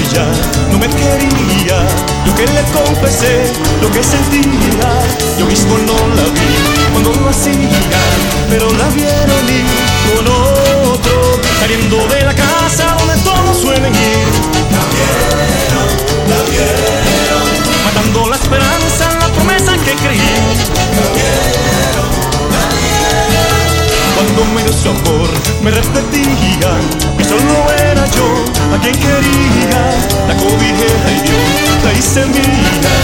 ella no me quería. Yo que le confesé lo que sentía, yo mismo no la vi cuando lo hacía, pero la vieron ir con otro, saliendo de la casa donde todos suelen ir. La vieron, matando la esperanza, la promesa que creí. La vieron. Cuando me dio su amor, me repetía que solo era yo a quien quería. La cobijé y Dios la hice mía.